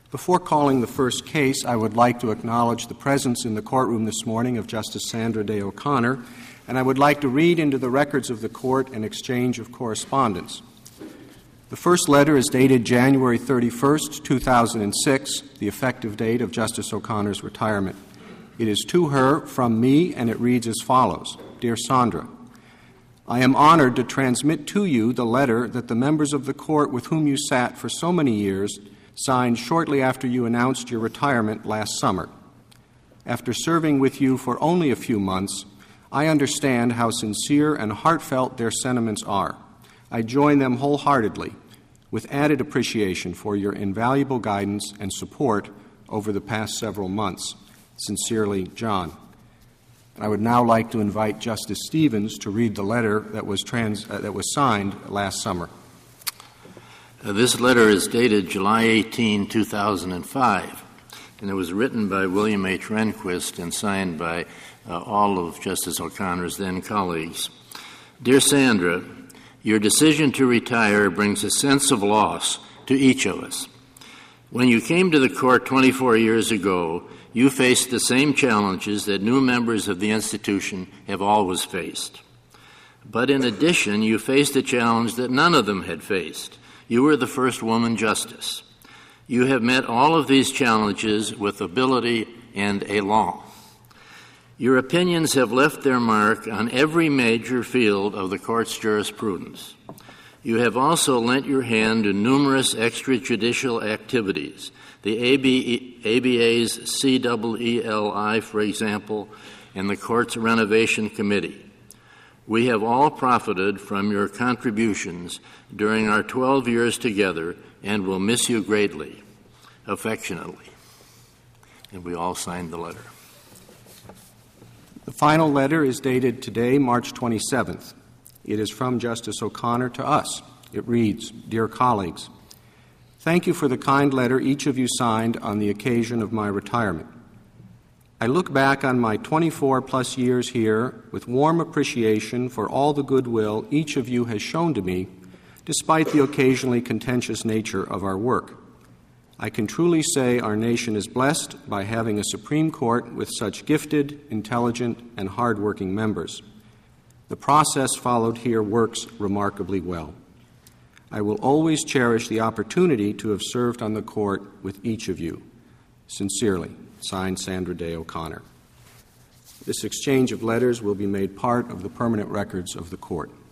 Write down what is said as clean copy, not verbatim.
Before calling the first case, I would like to acknowledge the presence in the courtroom this morning of Justice Sandra Day O'Connor, and I would like to read into the records of the court an exchange of correspondence. The first letter is dated January 31st, 2006, the effective date of Justice O'Connor's retirement. It is to her from me, and it reads as follows. Dear Sandra, I am honored to transmit to you the letter that the members of the court with whom you sat for so many years signed shortly after you announced your retirement last summer. After serving with you for only a few months, I understand how sincere and heartfelt their sentiments are. I join them wholeheartedly, with added appreciation for your invaluable guidance and support over the past several months. Sincerely, John. I would now like to invite Justice Stevens to read the letter that was signed last summer. This letter is dated July 18, 2005, and it was written by William H. Rehnquist and signed by all of Justice O'Connor's then colleagues. Dear Sandra, your decision to retire brings a sense of loss to each of us. When you came to the court 24 years ago, you faced the same challenges that new members of the institution have always faced. But in addition, you faced a challenge that none of them had faced. You were the first woman justice. You have met all of these challenges with ability and élan. Your opinions have left their mark on every major field of the court's jurisprudence. You have also lent your hand to numerous extrajudicial activities, the ABA's CEELI, for example, and the Court's Renovation Committee. We have all profited from your contributions during our 12 years together and will miss you greatly. Affectionately. And we all signed the letter. The final letter is dated today, March 27th. It is from Justice O'Connor to us. It reads, Dear colleagues, thank you for the kind letter each of you signed on the occasion of my retirement. I look back on my 24-plus years here with warm appreciation for all the goodwill each of you has shown to me, despite the occasionally contentious nature of our work. I can truly say our nation is blessed by having a Supreme Court with such gifted, intelligent, and hard-working members. The process followed here works remarkably well. I will always cherish the opportunity to have served on the court with each of you. Sincerely, signed Sandra Day O'Connor. This exchange of letters will be made part of the permanent records of the court.